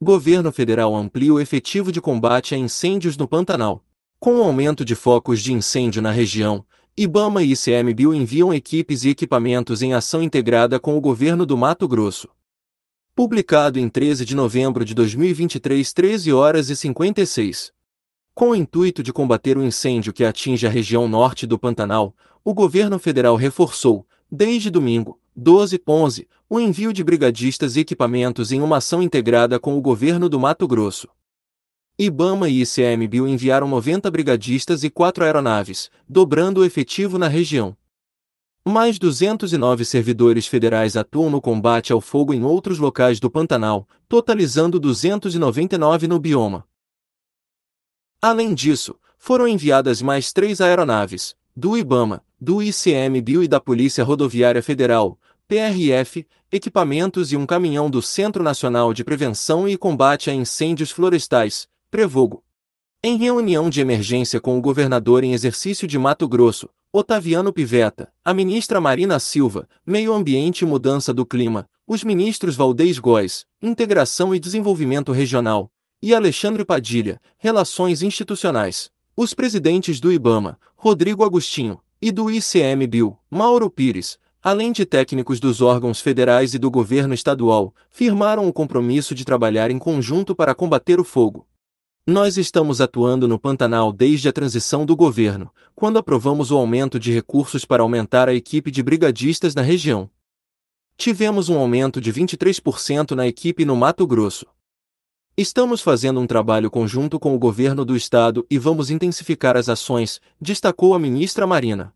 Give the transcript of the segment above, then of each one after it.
Governo federal amplia o efetivo de combate a incêndios no Pantanal. Com o aumento de focos de incêndio na região, IBAMA e ICMBio enviam equipes e equipamentos em ação integrada com o governo do Mato Grosso. Publicado em 13 de novembro de 2023, 13h56. Com o intuito de combater o incêndio que atinge a região norte do Pantanal, o governo federal reforçou, desde domingo, 12/11, o envio de brigadistas e equipamentos em uma ação integrada com o governo do Mato Grosso. IBAMA e ICMBio enviaram 90 brigadistas e 4 aeronaves, dobrando o efetivo na região. Mais 209 servidores federais atuam no combate ao fogo em outros locais do Pantanal, totalizando 299 no bioma. Além disso, foram enviadas mais 3 aeronaves, do IBAMA, do ICMBio e da Polícia Rodoviária Federal, PRF, equipamentos e um caminhão do Centro Nacional de Prevenção e Combate a Incêndios Florestais, Prevogo. Em reunião de emergência com o governador em exercício de Mato Grosso, Otaviano Pivetta, a ministra Marina Silva, Meio Ambiente e Mudança do Clima, os ministros Valdez Góes, Integração e Desenvolvimento Regional, e Alexandre Padilha, Relações Institucionais, os presidentes do IBAMA, Rodrigo Agostinho, e do ICMBio, Mauro Pires, além de técnicos dos órgãos federais e do governo estadual, firmaram o compromisso de trabalhar em conjunto para combater o fogo. Nós estamos atuando no Pantanal desde a transição do governo, quando aprovamos o aumento de recursos para aumentar a equipe de brigadistas na região. Tivemos um aumento de 23% na equipe no Mato Grosso. Estamos fazendo um trabalho conjunto com o governo do estado e vamos intensificar as ações, destacou a ministra Marina.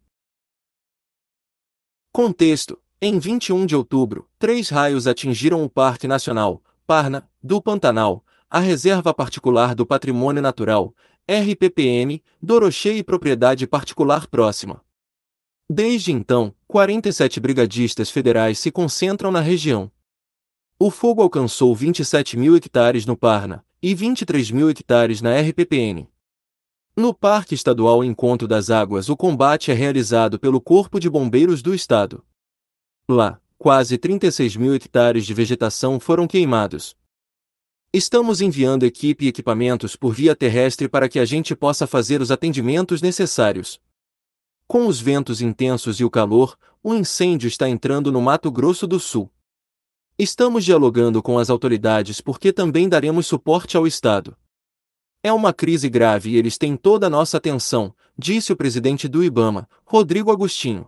Contexto: em 21 de outubro, 3 raios atingiram o Parque Nacional, Parna, do Pantanal, a Reserva Particular do Patrimônio Natural, RPPN, Dorochê e propriedade particular próxima. Desde então, 47 brigadistas federais se concentram na região. O fogo alcançou 27 mil hectares no Parna e 23 mil hectares na RPPN. No Parque Estadual Encontro das Águas, o combate é realizado pelo Corpo de Bombeiros do Estado. Lá, quase 36 mil hectares de vegetação foram queimados. Estamos enviando equipe e equipamentos por via terrestre para que a gente possa fazer os atendimentos necessários. Com os ventos intensos e o calor, o incêndio está entrando no Mato Grosso do Sul. Estamos dialogando com as autoridades porque também daremos suporte ao Estado. É uma crise grave e eles têm toda a nossa atenção, disse o presidente do IBAMA, Rodrigo Agostinho.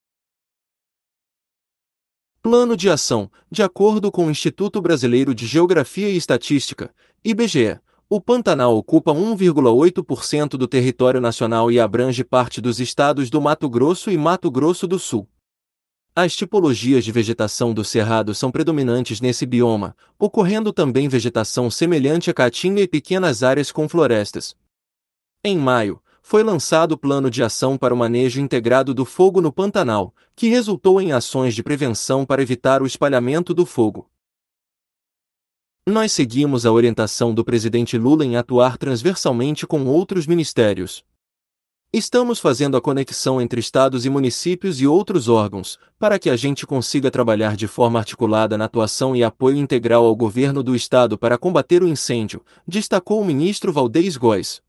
Plano de ação: de acordo com o Instituto Brasileiro de Geografia e Estatística, IBGE, o Pantanal ocupa 1,8% do território nacional e abrange parte dos estados do Mato Grosso e Mato Grosso do Sul. As tipologias de vegetação do Cerrado são predominantes nesse bioma, ocorrendo também vegetação semelhante à caatinga e pequenas áreas com florestas. Em maio, foi lançado o Plano de Ação para o Manejo Integrado do Fogo no Pantanal, que resultou em ações de prevenção para evitar o espalhamento do fogo. Nós seguimos a orientação do presidente Lula em atuar transversalmente com outros ministérios. Estamos fazendo a conexão entre estados e municípios e outros órgãos, para que a gente consiga trabalhar de forma articulada na atuação e apoio integral ao governo do estado para combater o incêndio, destacou o ministro Valdez Góes.